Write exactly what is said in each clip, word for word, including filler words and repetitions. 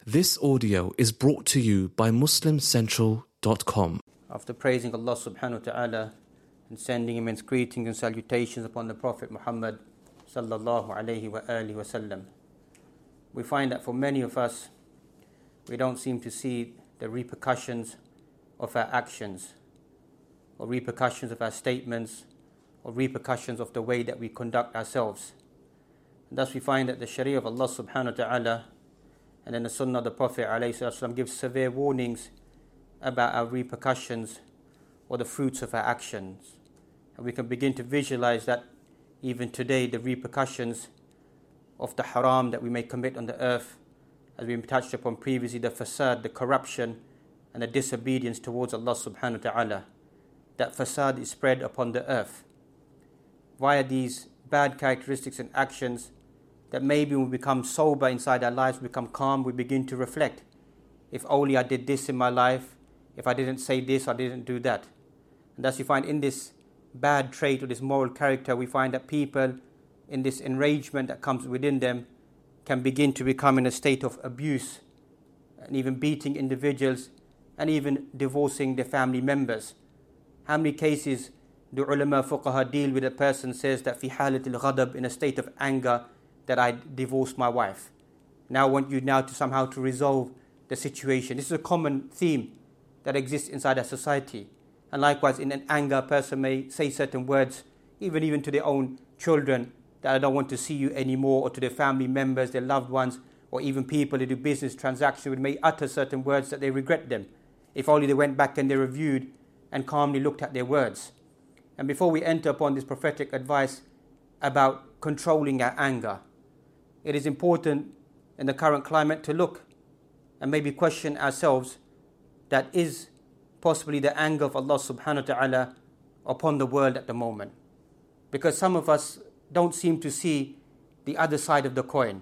This audio is brought to you by Muslim Central dot com. After praising Allah subhanahu wa ta'ala and sending immense greetings and salutations upon the Prophet Muhammad sallallahu alayhi wa alihi wa sallam, we find that for many of us, we don't seem to see the repercussions of our actions, or repercussions of our statements, or repercussions of the way that we conduct ourselves. And thus we find that the Sharia of Allah subhanahu wa ta'ala and then the Sunnah of the Prophet ﷺ gives severe warnings about our repercussions or the fruits of our actions. And we can begin to visualize that even today, the repercussions of the haram that we may commit on the earth, as we touched upon previously, the fasad, the corruption, and the disobedience towards Allah subhanahu wa ta'ala. That fasad is spread upon the earth via these bad characteristics and actions, that maybe when we become sober inside our lives, we become calm, we begin to reflect. If only I did this in my life, if I didn't say this, I didn't do that. And thus you find in this bad trait or this moral character, we find that people in this enragement that comes within them can begin to become in a state of abuse and even beating individuals and even divorcing their family members. How many cases do ulama fuqaha deal with a person says that fi halatil ghadab, in a state of anger, that I divorced my wife. Now I want you now to somehow to resolve the situation. This is a common theme that exists inside our society. And likewise, in an anger, a person may say certain words, even even to their own children, that I don't want to see you anymore, or to their family members, their loved ones, or even people who do business transactions with may utter certain words that they regret them. If only they went back and they reviewed and calmly looked at their words. And before we enter upon this prophetic advice about controlling our anger, it is important in the current climate to look and maybe question ourselves, that is possibly the anger of Allah subhanahu wa ta'ala upon the world at the moment. Because some of us don't seem to see the other side of the coin.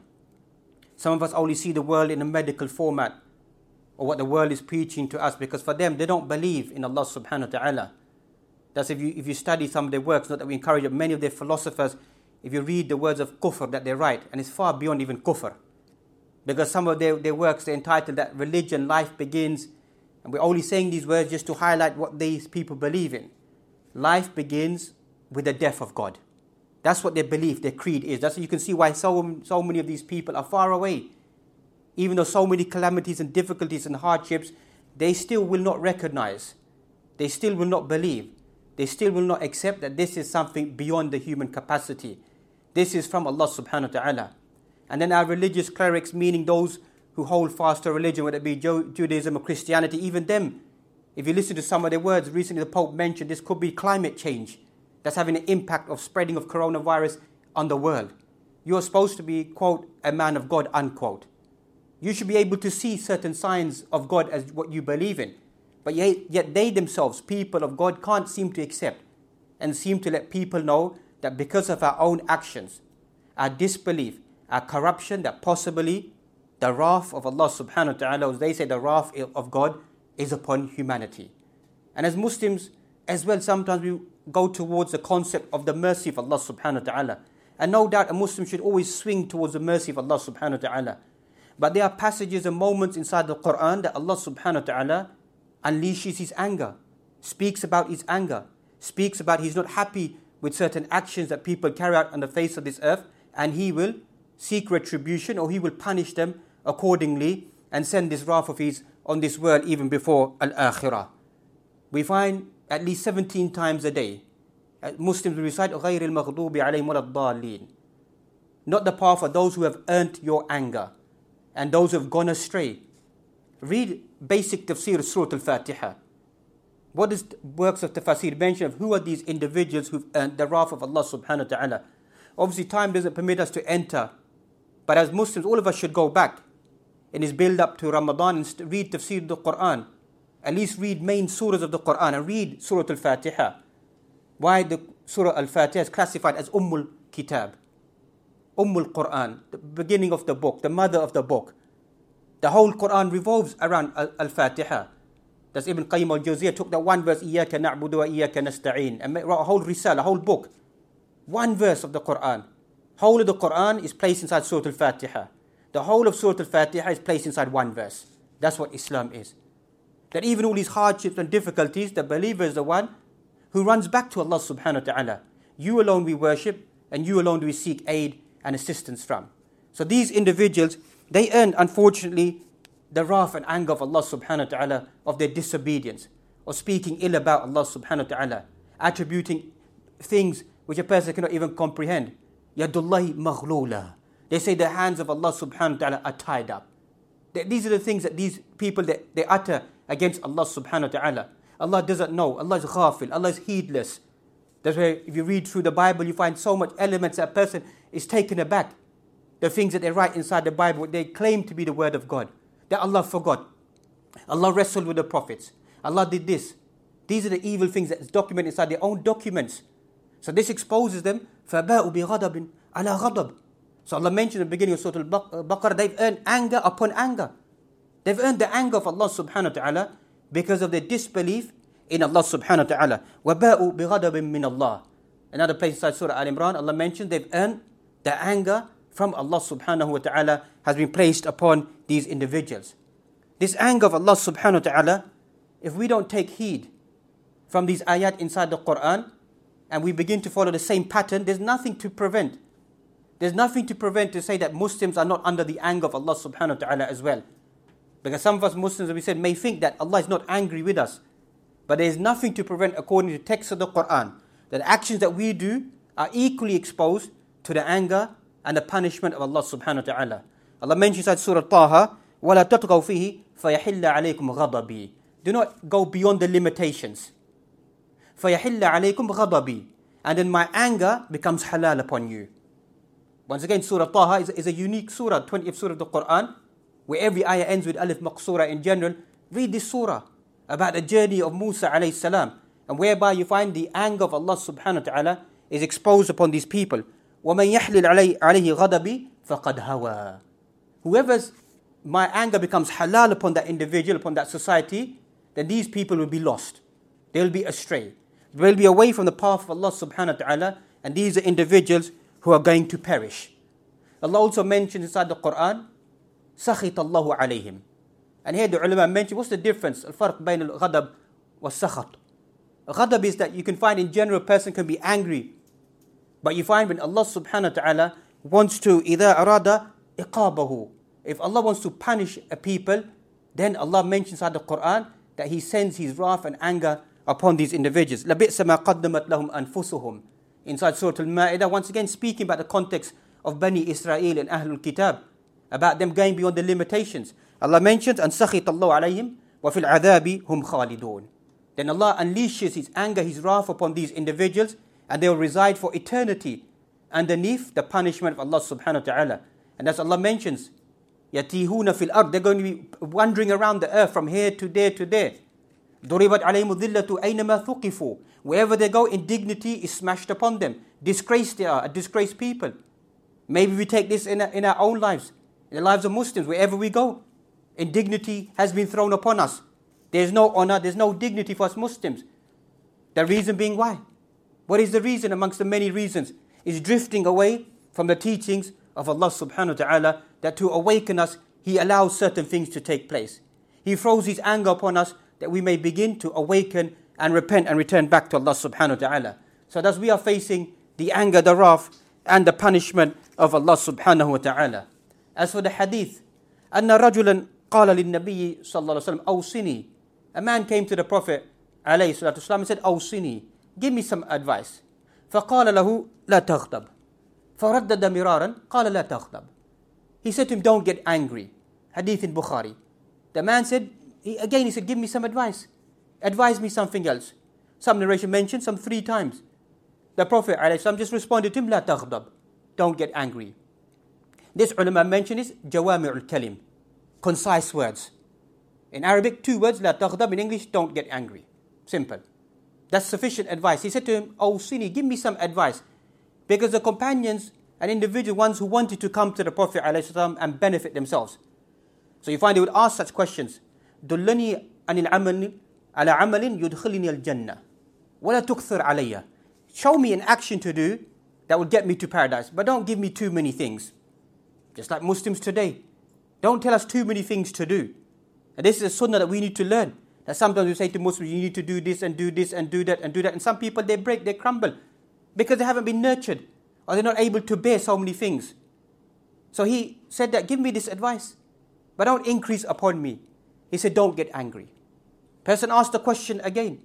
Some of us only see the world in a medical format, or what the world is preaching to us, because for them, they don't believe in Allah subhanahu wa ta'ala. That's if you, if you study some of their works, not that we encourage it, many of their philosophers, if you read the words of kufr that they write, and it's far beyond even kufr. Because some of their, their works, they're entitled that religion, life begins, and we're only saying these words just to highlight what these people believe in. Life begins with the death of God. That's what their belief, their creed is. That's why you can see why so, so many of these people are far away. Even though so many calamities and difficulties and hardships, they still will not recognize. They still will not believe. They still will not accept that this is something beyond the human capacity. This is from Allah subhanahu wa ta'ala. And then our religious clerics, meaning those who hold fast to religion, whether it be Judaism or Christianity, even them, if you listen to some of their words, recently the Pope mentioned this could be climate change that's having an impact of spreading of coronavirus on the world. You're supposed to be, quote, a man of God, unquote. You should be able to see certain signs of God as what you believe in. But yet, yet they themselves, people of God, can't seem to accept and seem to let people know that because of our own actions, our disbelief, our corruption, that possibly the wrath of Allah subhanahu wa ta'ala, as they say, the wrath of God is upon humanity. And as Muslims as well, sometimes we go towards the concept of the mercy of Allah subhanahu wa ta'ala. And no doubt a Muslim should always swing towards the mercy of Allah subhanahu wa ta'ala. But there are passages and moments inside the Quran that Allah subhanahu wa ta'ala unleashes His anger, speaks about His anger, speaks about He's not happy with certain actions that people carry out on the face of this earth, and He will seek retribution, or He will punish them accordingly and send this wrath of His on this world even before Al-Akhirah. We find at least seventeen times a day Muslims will recite غَيْرِ الْمَغْضُوبِ عَلَيْهِمْ وَلَا الضَّالِّينَ, not the path of those who have earned your anger and those who have gone astray. Read basic tafsir Surah Al-Fatiha. What is works of tafsir mention of who are these individuals who've earned the wrath of Allah subhanahu wa ta'ala? Obviously time doesn't permit us to enter, but as Muslims, all of us should go back in his build up to Ramadan and read tafsir of the Quran. At least read main surahs of the Quran and read Surah Al-Fatiha. Why the Surah Al-Fatiha is classified as Ummul Kitab, Ummul Quran, the beginning of the book, the mother of the book. The whole Quran revolves around Al-Fatiha. That's Ibn Qayyim al-Jawziyah took that one verse, إِيَّاكَ نَعْبُدُ وَإِيَّاكَ نَسْتَعِينَ, and wrote a whole risala, a whole book. One verse of the Quran. Whole of the Quran is placed inside Surah Al-Fatiha. The whole of Surah Al-Fatiha is placed inside one verse. That's what Islam is. That even all these hardships and difficulties, the believer is the one who runs back to Allah subhanahu wa ta'ala. You alone we worship, and you alone do we seek aid and assistance from. So these individuals, they earned, unfortunately, the wrath and anger of Allah subhanahu wa ta'ala of their disobedience, or speaking ill about Allah subhanahu wa ta'ala, attributing things which a person cannot even comprehend. Yadullahi maghlula. They say the hands of Allah subhanahu wa ta'ala are tied up. These are the things that these people, that they utter against Allah subhanahu wa ta'ala. Allah doesn't know. Allah is ghafil. Allah is heedless. That's why if you read through the Bible, you find so much elements that a person is taken aback. The things that they write inside the Bible, they claim to be the word of God. That Allah forgot. Allah wrestled with the prophets. Allah did this. These are the evil things that is documented inside their own documents. So this exposes them. فَبَاءُوا بِغَضَبٍ عَلَى غَضَبٍ. So Allah mentioned in the beginning of Surah Al-Baqarah, they've earned anger upon anger. They've earned the anger of Allah subhanahu wa ta'ala because of their disbelief in Allah subhanahu wa ta'ala. وَبَاءُوا بِغَضَبٍ مِّنَ اللَّهِ. Another place inside Surah Al-Imran, Allah mentioned they've earned the anger from Allah subhanahu wa ta'ala has been placed upon these individuals. This anger of Allah subhanahu wa ta'ala, if we don't take heed from these ayat inside the Quran, and we begin to follow the same pattern, there's nothing to prevent. There's nothing to prevent to say that Muslims are not under the anger of Allah subhanahu wa ta'ala as well. Because some of us Muslims, as we said, may think that Allah is not angry with us. But there is nothing to prevent, according to the text of the Quran, that actions that we do are equally exposed to the anger and the punishment of Allah subhanahu wa ta'ala. Allah mentions in Surah Taha, وَلَا تَطْغَوْا فِيهِ فَيَحِلَّ عَلَيْكُمْ غَضَبِي. Do not go beyond the limitations. فَيَحِلَّ عَلَيْكُمْ غَضَبِي. And then my anger becomes halal upon you. Once again, Surah Taha is, is a unique surah, twentieth surah of the Quran, where every ayah ends with alif maqsura in general. Read this surah about the journey of Musa alayhi salam, and whereby you find the anger of Allah subhanahu wa ta'ala is exposed upon these people. وَمَنْ يَحْلِلْ عَلَيْهِ غَضَبِي فَقَدْ هَوَى. Whoever's my anger becomes halal upon that individual, upon that society, then these people will be lost. They will be astray. They will be away from the path of Allah subhanahu wa ta'ala, and these are individuals who are going to perish. Allah also mentions inside the Quran, سَخِطَ اللَّهُ عَلَيْهِمْ. And here the ulama mention, what's the difference? الفرق بين الغضب والسخط. Ghadab is that you can find in general a person can be angry. But you find when Allah subhanahu wa ta'ala wants to, إِذَا أَرَادَ إِقَابَهُ. If Allah wants to punish a people, then Allah mentions inside the Quran that He sends His wrath and anger upon these individuals. لَبِئْسَ مَا قَدَّمَتْ لَهُمْ أَنفُسُهُمْ. Inside Surah Al-Ma'idah, once again speaking about the context of Bani Israel and Ahlul Kitab, about them going beyond the limitations. Allah mentions, أَنْ سَخِطَ اللَّهُ عَلَيْهِمْ وَفِي الْعَذَابِ هُمْ خَالِدُونَ. Then Allah unleashes His anger, His wrath upon these individuals, and they will reside for eternity underneath the punishment of Allah subhanahu wa ta'ala. And as Allah mentions, يَتِيهُونَ فِي الْأَرْضِ. They're going to be wandering around the earth from here to there to there. ضُرِبَتْ عَلَيْهِمُ الذِّلَّةُ أَيْنَمَا ثُقِفُوا. Wherever they go, indignity is smashed upon them. Disgraced they are, a disgraced people. Maybe we take this in our, in our own lives, in the lives of Muslims, wherever we go. Indignity has been thrown upon us. There's no honor, there's no dignity for us Muslims. The reason being why? What is the reason amongst the many reasons? Is drifting away from the teachings of Allah subhanahu wa ta'ala, that to awaken us, He allows certain things to take place. He throws His anger upon us that we may begin to awaken and repent and return back to Allah subhanahu wa ta'ala. So thus we are facing the anger, the wrath, and the punishment of Allah subhanahu wa ta'ala. As for the hadith, أَنَّ رَجُلًا قَالَ لِلنَّبِيِّ صَلَّى اللَّهُ عَلَيْهِ وسلم أَوْصِنِي. A man came to the Prophet alayhi salatu wasalam and said, أَوْصِنِي. Give me some advice. فَقَالَ لَهُ لَا تَغْضَبْ. فَرَدَّدَ مِرَارًا قَالَ لَا تَغْضَبْ. He said to him, don't get angry. Hadith in Bukhari. The man said, he, again he said, give me some advice. Advise me something else. Some narration mentioned some three times. The Prophet ﷺ just responded to him, لا تغضب. Don't get angry. This ulama mention is جوامع الكلم. Concise words. In Arabic, two words, لا تغضب. In English, don't get angry. Simple. That's sufficient advice. He said to him, Awsini, give me some advice. Because the companions and individual ones who wanted to come to the Prophet ﷺ and benefit themselves. So you find they would ask such questions. دلني عن العمل على عمل يدخلني الجنة ولا تكثر علي. Show me an action to do that will get me to paradise, but don't give me too many things. Just like Muslims today. Don't tell us too many things to do. And this is a sunnah that we need to learn. That sometimes we say to Muslims, you need to do this and do this and do that and do that. And some people, they break, they crumble. Because they haven't been nurtured. Or they're not able to bear so many things. So he said that, give me this advice. But don't increase upon me. He said, don't get angry. Person asked the question again.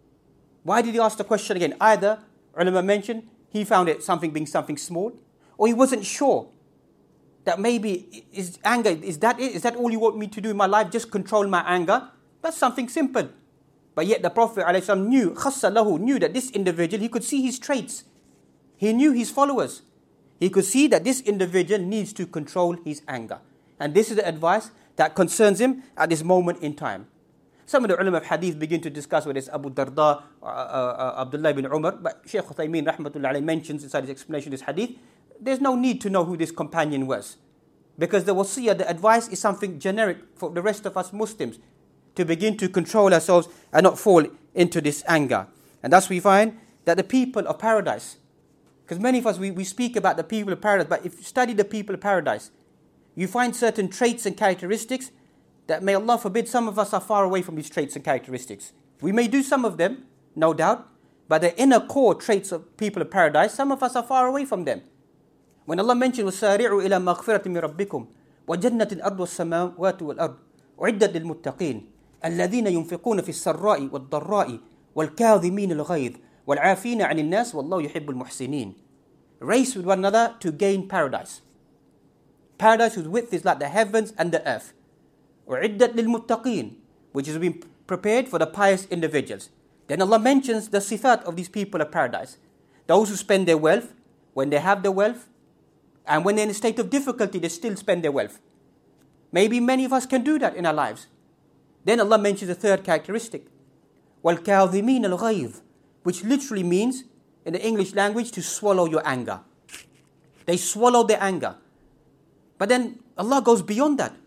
Why did he ask the question again? Either, ulama mentioned, he found it something being something small. Or he wasn't sure. That maybe, is anger, is that it? Is that all you want me to do in my life? Just control my anger? That's something simple. But yet the Prophet ﷺ knew, khassa lahu, knew that this individual, he could see his traits. He knew his followers. He could see that this individual needs to control his anger. And this is the advice that concerns him at this moment in time. Some of the ulama of hadith begin to discuss whether it's Abu Darda or uh, uh, Abdullah ibn Umar. But Shaykh Uthaymeen rahmatullah alayhi mentions inside his explanation of this hadith, there's no need to know who this companion was. Because the wasiyah, the advice is something generic for the rest of us Muslims. To begin to control ourselves and not fall into this anger. And thus we find that the people of paradise, because many of us, we, we speak about the people of paradise, but if you study the people of paradise, you find certain traits and characteristics that, may Allah forbid, some of us are far away from these traits and characteristics. We may do some of them, no doubt, but the inner core traits of people of paradise, some of us are far away from them. When Allah mentioned, وَسَارِعُوا إِلَى مَغْفِرَةٍ مِّن رَبِّكُمْ وَجَنَّةٍ أَرْضُ السَّمَاوَاتِ وَالْأَرْضِ أُعِدَّتْ لِلْمُتَّقِينَ الذين ينفقون في السراء والضراء والكاظمين الغيظ والعافين عن الناس والله يحب المحسنين. Race with one another to gain paradise. Paradise whose width is like the heavens and the earth. أُعِدَّتْ لِلْمُتَّقِينَ, which has been prepared for the pious individuals. Then Allah mentions the sifat of these people of paradise. Those who spend their wealth when they have the wealth, and when they're in a state of difficulty, they still spend their wealth. Maybe many of us can do that in our lives. Then Allah mentions a third characteristic. وَالْكَاظِمِينَ الْغَيْظِ, which literally means, in the English language, to swallow your anger. They swallow their anger. But then Allah goes beyond that.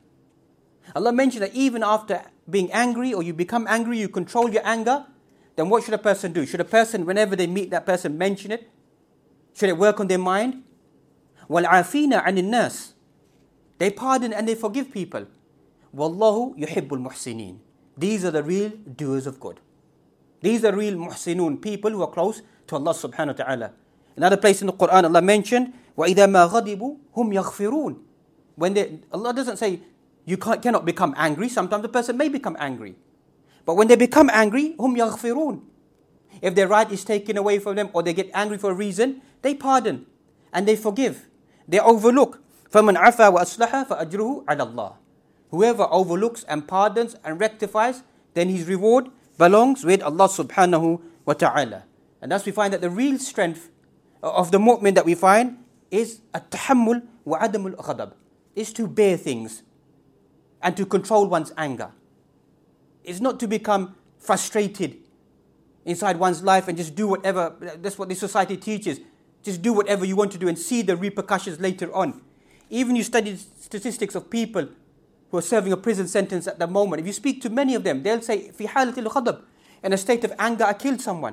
Allah mentioned that even after being angry, or you become angry, you control your anger, then what should a person do? Should a person, whenever they meet that person, mention it? Should it work on their mind? وَالْعَافِينَ عَنِ النَّاسِ, they pardon and they forgive people. Wallahu yuhibbul muhsinin. These are the real doers of good. These are real muhsinun, people who are close to Allah subhanahu wa ta'ala. Another place in the Quran, Allah mentioned, وَإِذَا مَا غَضِبُوا هُمْ يَغْفِرُونَ. When they, Allah doesn't say, you can't, cannot become angry. Sometimes the person may become angry. But when they become angry, هُمْ يَغْفِرُونَ. If their right is taken away from them, or they get angry for a reason, they pardon and they forgive. They overlook. فَمَنْ عَفَى وَأَصْلَحَ فَأَجْرُهُ عَلَى اللَّهِ. Whoever overlooks and pardons and rectifies, then his reward belongs with Allah subhanahu wa ta'ala. And thus we find that the real strength of the mu'min that we find is at-tahammul wa adamul ghadab, is to bear things and to control one's anger. It's not to become frustrated inside one's life and just do whatever. That's what this society teaches. Just do whatever you want to do and see the repercussions later on. Even you study statistics of people who are serving a prison sentence at the moment. If you speak to many of them, they'll say, "Fi halatil ghadab," in a state of anger, I killed someone.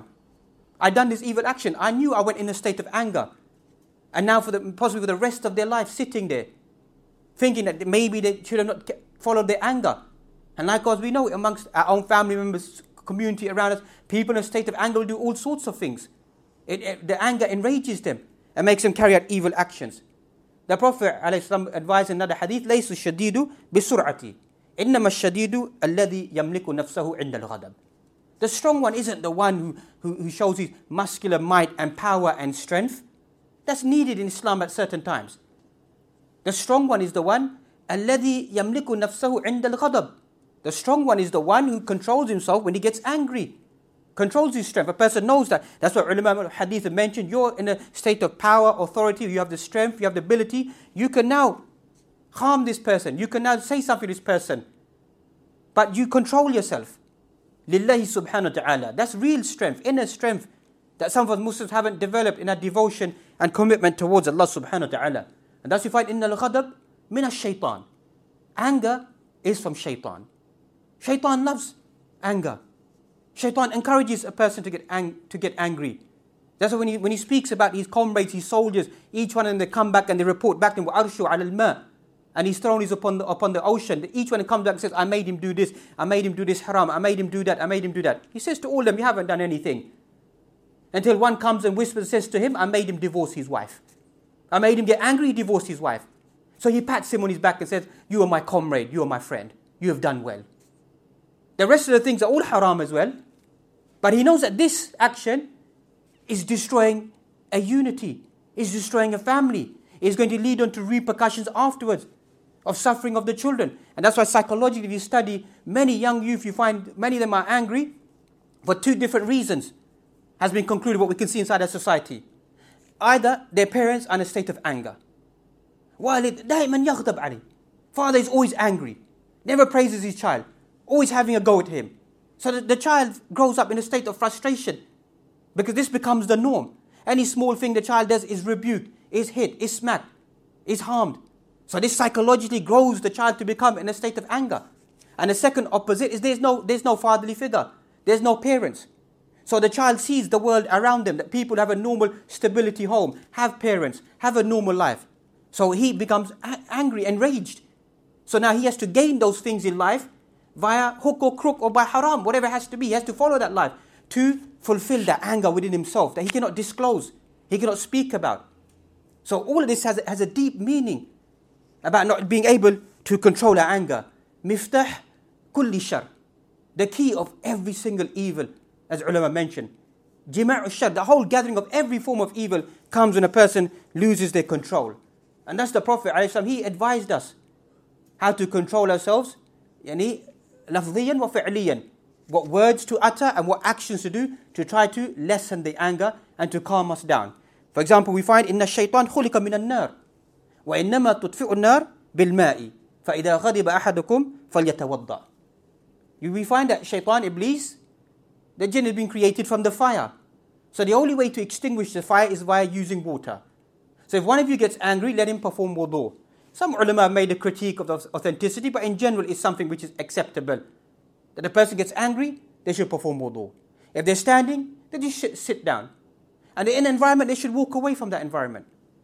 I done this evil action. I knew I went in a state of anger, and now for the possibly for the rest of their life, sitting there, thinking that maybe they should have not followed their anger. And likewise, we know amongst our own family members, community around us, people in a state of anger will do all sorts of things. It, it, the anger enrages them and makes them carry out evil actions. The Prophet ﷺ advised in another hadith, لَيْسُ الشَّدِيدُ بِسُرْعَةِ إِنَّمَا الشَّدِيدُ الَّذِي يَمْلِكُ نَفْسَهُ عِنْدَ الْغَضَبِ. The strong one isn't the one who, who, who shows his muscular might and power and strength. That's needed in Islam at certain times. The strong one is the one, الَّذِي يَمْلِكُ نَفْسَهُ عِنْدَ الْغَضَبِ. The strong one is the one who controls himself when he gets angry. Controls his strength. A person knows that. That's what ulama of hadith have mentioned. You're in a state of power, authority, you have the strength, you have the ability. You can now harm this person. You can now say something to this person. But you control yourself. Lillahi subhanahu wa ta'ala. That's real strength, inner strength that some of us Muslims haven't developed in our devotion and commitment towards Allah subhanahu wa ta'ala. And that's you find in al-ghadab min ash-shaytan. Anger is from shaitan. Shaitan loves anger. Shaitan encourages a person to get ang- to get angry. That's why when he, when he speaks about his comrades, his soldiers, each one of them, they come back and they report back to him, وَأَرْشُوا عَلَى الْمَاءِ, and his throne is upon the, upon the ocean. Each one comes back and says, I made him do this, I made him do this haram, I made him do that, I made him do that. He says to all of them, you haven't done anything. Until one comes and whispers and says to him, I made him divorce his wife. I made him get angry, he divorced his wife. So he pats him on his back and says, you are my comrade, you are my friend, you have done well. The rest of the things are all haram as well. But he knows that this action is destroying a unity, is destroying a family, is going to lead on to repercussions afterwards of suffering of the children. And that's why psychologically, if you study many young youth, you find many of them are angry for two different reasons. Has been concluded what we can see inside our society. Either their parents are in a state of anger. Walid دائما يغضب عليه. Father is always angry, never praises his child, always having a go at him. So that the child grows up in a state of frustration because this becomes the norm. Any small thing the child does is rebuked, is hit, is smacked, is harmed. So this psychologically grows the child to become in a state of anger. And the second opposite is there's no, there's no fatherly figure. There's no parents. So the child sees the world around them, that people have a normal stability home, have parents, have a normal life. So he becomes a- angry, enraged. So now he has to gain those things in life via hook or crook or by haram, whatever it has to be. He has to follow that life to fulfill that anger within himself that he cannot disclose, he cannot speak about. So all of this has, has a deep meaning about not being able to control our anger. Miftah kulli shar, the key of every single evil, as ulama mentioned. Jima'u shar, the whole gathering of every form of evil comes when a person loses their control. And that's the Prophet ﷺ, he advised us how to control ourselves. Yani, lafziyan wa fi'liyan. What words to utter and what actions to do to try to lessen the anger and to calm us down. For example, we find إن الشيطان خلق من النار وإنما تطفئ النار بالماء فإذا غضب أحدكم فليتوضأ. We find that shaitan, Iblis, the jinn has been created from the fire. So the only way to extinguish the fire is via using water. So if one of you gets angry, let him perform wudu. Some ulama have made a critique of the authenticity, but in general it's something which is acceptable. That the person gets angry, they should perform wudu. If they're standing, they just should sit down. And in an environment, they should walk away from that environment.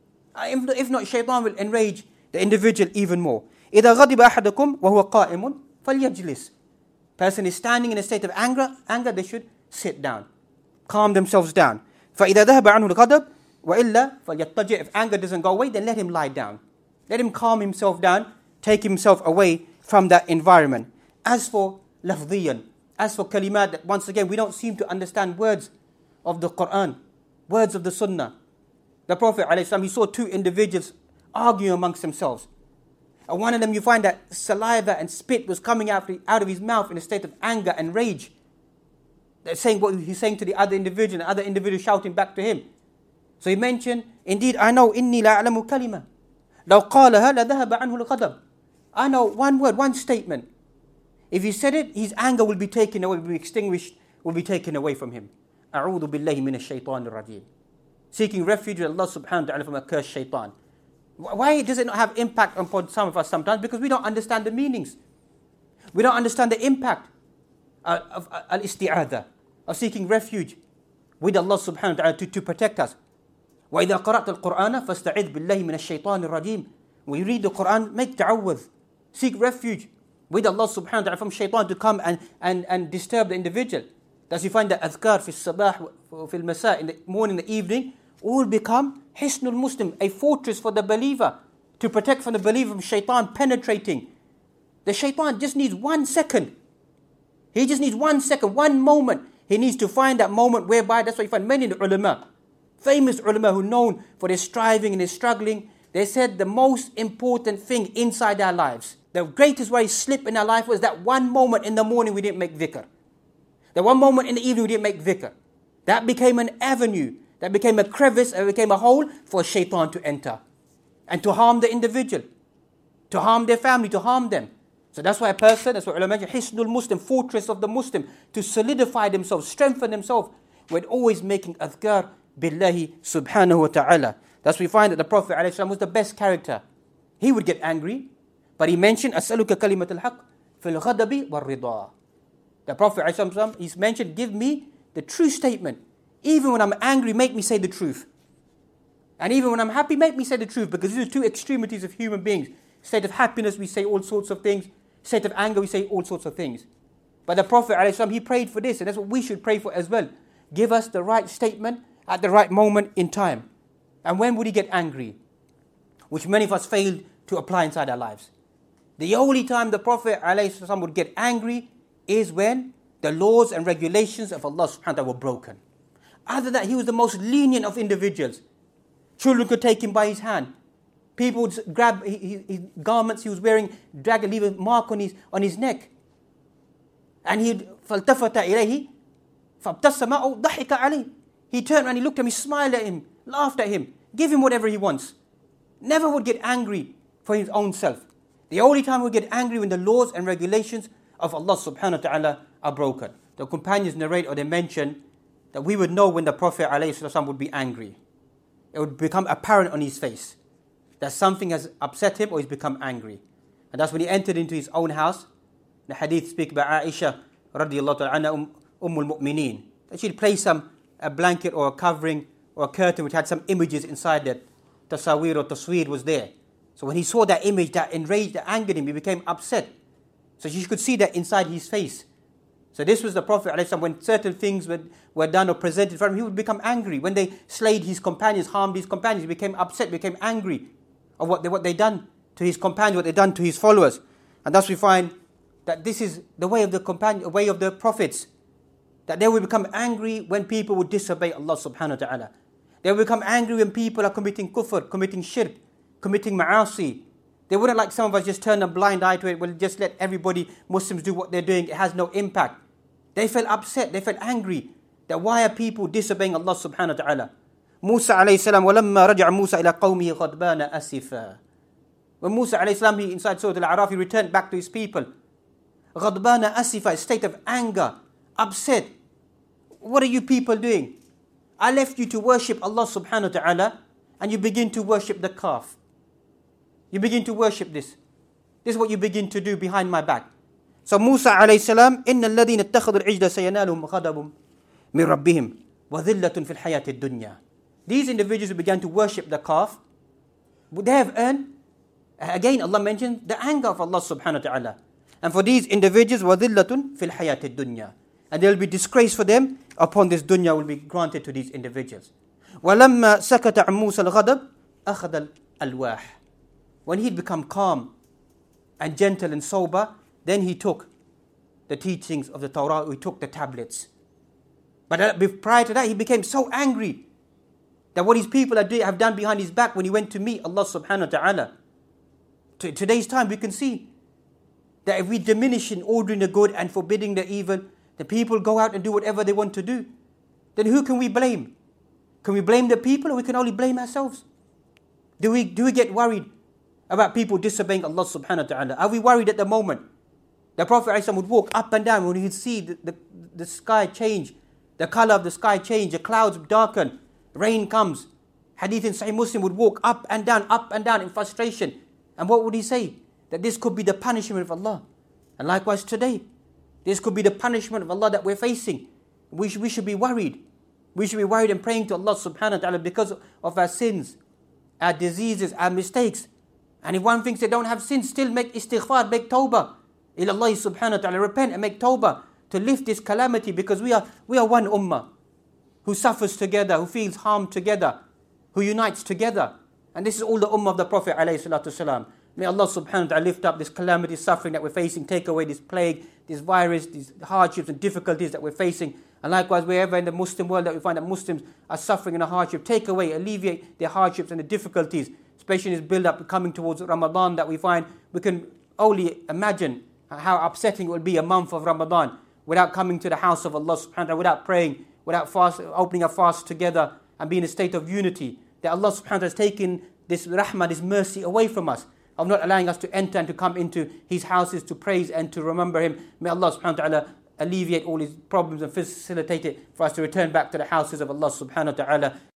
If, if not, shaitan will enrage the individual even more. إِذَا غَضِبَ أَحَدُكُمْ وَهُوَ قَائِمٌ فَلْيَجْلِسْ. Person is standing in a state of anger, anger, they should sit down. Calm themselves down. فَإِذَا ذَهَبَ عَنْهُ الْغَضَبُ وَإِلَّا فَلْيَتَّجِعْ. If anger doesn't go away, then let him lie down. Let him calm himself down, take himself away from that environment. As for lafziyan, as for kalimat, that once again, we don't seem to understand words of the Quran, words of the Sunnah. The Prophet ﷺ, he saw two individuals arguing amongst themselves. And one of them, you find that saliva and spit was coming out, out of his mouth in a state of anger and rage. They're saying what he's saying to the other individual, and the other individual shouting back to him. So he mentioned, indeed, I know, inni la a'lamu kalima. لو قالها لذهب عنه الغضب. I know one word, one statement. If he said it, his anger will be taken away, will be extinguished, will be taken away from him. أعوذ بالله من الشيطان الرجيم. Seeking refuge with Allah subhanahu wa ta'ala from a cursed shaitan. Why does it not have impact upon some of us sometimes? Because we don't understand the meanings. We don't understand the impact of, of, of al-isti'adha, of seeking refuge with Allah subhanahu wa ta'ala to, to protect us. وَإِذَا قَرَأْتَ الْقُرْآنَ فَاسْتَعِذْ بِاللَّهِ مِنَ الشَّيْطَانِ الرَّجِيمِ. When you read the Quran, make ta'awwadh. Seek refuge with Allah subhanahu wa ta'ala from shaitan to come and, and, and disturb the individual. Thus you find that adhkar fi sabah, fi al-masa, in the morning, the evening, all become hisnul muslim, a fortress for the believer, to protect from the believer from shaitan penetrating. The shaitan just needs one second. He just needs one second, one moment. He needs to find that moment whereby, that's why you find many in the ulama, famous ulama who are known for their striving and their struggling, they said the most important thing inside our lives, the greatest way slip in our life was that one moment in the morning we didn't make dhikr. The one moment in the evening we didn't make dhikr. That became an avenue, that became a crevice, and became a hole for shaitan to enter and to harm the individual, to harm their family, to harm them. So that's why a person, that's what ulama mentioned, hisnul muslim, fortress of the Muslim, to solidify themselves, strengthen themselves, with always making adhkar billahi subhanahu wa ta'ala. Thus we find that the Prophet ﷺ was the best character. He would get angry, but he mentioned, أَسْأَلُكَ كَلِمَةَ الْحَقِّ فِي الْغَضَبِ وَالرِّضَى. The Prophet ﷺ, he's mentioned, give me the true statement Even when I'm angry, make me say the truth. And even when I'm happy, make me say the truth, because these are two extremities of human beings. State of happiness, we say all sorts of things. State of anger, we say all sorts of things. But the Prophet ﷺ, he prayed for this, and that's what we should pray for as well. Give us the right statement at the right moment in time. And when would he get angry? Which many of us failed to apply inside our lives. The only time the Prophet ﷺ would get angry is when the laws and regulations of Allah subhanahu wa ta'ala were broken. Other than that, he was the most lenient of individuals. Children could take him by his hand. People would grab his, his garments he was wearing, drag and leave a mark on his, on his neck. And he'd فَالْتَفَتَ إِلَيْهِ فَابْتَسَّمَ أَوْ ضَحِكَ عَلَيْهِ. He turned around, he looked at him, he smiled at him, laughed at him, give him whatever he wants. Never would get angry for his own self. The only time we get angry when the laws and regulations of Allah subhanahu wa ta'ala are broken. The companions narrate or they mention that we would know when the Prophet ﷺ would be angry. It would become apparent on his face that something has upset him or he's become angry. And that's when he entered into his own house. The hadith speak about Aisha radiallahu ta'ala anha, Ummul Mu'mineen, that she'd place some a blanket or a covering or a curtain which had some images inside that tasawir or tasweer was there. So when he saw that image, that enraged, that angered him, he became upset. So she could see that inside his face. So this was the Prophet ﷺ, when certain things were, were done or presented for him, he would become angry. When they slayed his companions, harmed his companions, he became upset, became angry of what they what they done to his companions, what they done to his followers. And thus we find that this is the way of the companion, way of the prophets. That they will become angry when people would disobey Allah subhanahu wa ta'ala. They will become angry when people are committing kufr, committing shirk, committing ma'asi. They wouldn't like some of us just turn a blind eye to it, well just let everybody, Muslims do what they're doing, it has no impact. They felt upset, they felt angry that why are people disobeying Allah subhanahu wa ta'ala. Musa alayhi salam, وَلَمَّا رَجَعَ مُوسَى إِلَىٰ قَوْمِهِ غَضْبَانَ أَسِفًا. When Musa alayhi salam, he inside Surah Al-A'raf, he returned back to his people. غَضْبَانَ أَسِفًا, a state of anger, upset. What are you people doing? I left you to worship Allah subhanahu wa ta'ala and you begin to worship the calf. You begin to worship this. This is what you begin to do behind my back. So Musa alayhi salam, إِنَّ الَّذِينَ اتَّخَذُوا الْعِجْلَ سَيَنَالُهُمْ غَضَبٌ مِّن رَبِّهِمْ وَذِلَّةٌ فِي الْحَيَاةِ الدُّنْيَا. These individuals who began to worship the calf, would they have earned, again Allah mentions, the anger of Allah subhanahu wa ta'ala. And for these individuals, وَذِلَّةٌ فِي الْحَيَاةِ الدُّنْيَا. And there will be disgrace for them upon this dunya will be granted to these individuals. وَلَمَّا سَكَتَ عَنْ مُوسَى الْغَضَبِ أَخَذَ الْأَلْوَاحِ. When he'd become calm and gentle and sober, then he took the teachings of the Torah, he took the tablets. But prior to that, he became so angry that what his people have done behind his back when he went to meet Allah subhanahu wa ta'ala. To today's time, we can see that if we diminish in ordering the good and forbidding the evil, the people go out and do whatever they want to do, then who can we blame? Can we blame the people, or we can only blame ourselves? Do we, do we get worried about people disobeying Allah subhanahu wa ta'ala? Are we worried at the moment? The Prophet ﷺ would walk up and down when he'd see the, the, the sky change, the color of the sky change, the clouds darken, rain comes. Hadith in Sahih Muslim would walk up and down, up and down in frustration. And what would he say? That this could be the punishment of Allah. And likewise today, this could be the punishment of Allah that we're facing. We should, we should be worried. We should be worried and praying to Allah subhanahu wa ta'ala because of our sins, our diseases, our mistakes. And if one thinks they don't have sins, still make istighfar, make tawbah. Ila Allah subhanahu wa ta'ala, repent and make tawbah to lift this calamity, because we are we are one ummah who suffers together, who feels harm together, who unites together. And this is all the ummah of the Prophet alayhi salatu wasalam. May Allah subhanahu wa ta'ala lift up this calamity, suffering that we're facing, take away this plague, this virus, these hardships and difficulties that we're facing. And likewise, wherever in the Muslim world that we find that Muslims are suffering in a hardship, take away, alleviate their hardships and the difficulties, especially in this build-up coming towards Ramadan that we find. We can only imagine how upsetting it will be a month of Ramadan without coming to the house of Allah subhanahu wa ta'ala, without praying, without fast, opening a fast together and being in a state of unity. That Allah subhanahu wa ta'ala has taken this rahmah, this mercy away from us, of not allowing us to enter and to come into His houses to praise and to remember Him. May Allah subhanahu wa ta'ala alleviate all His problems and facilitate it for us to return back to the houses of Allah subhanahu wa ta'ala.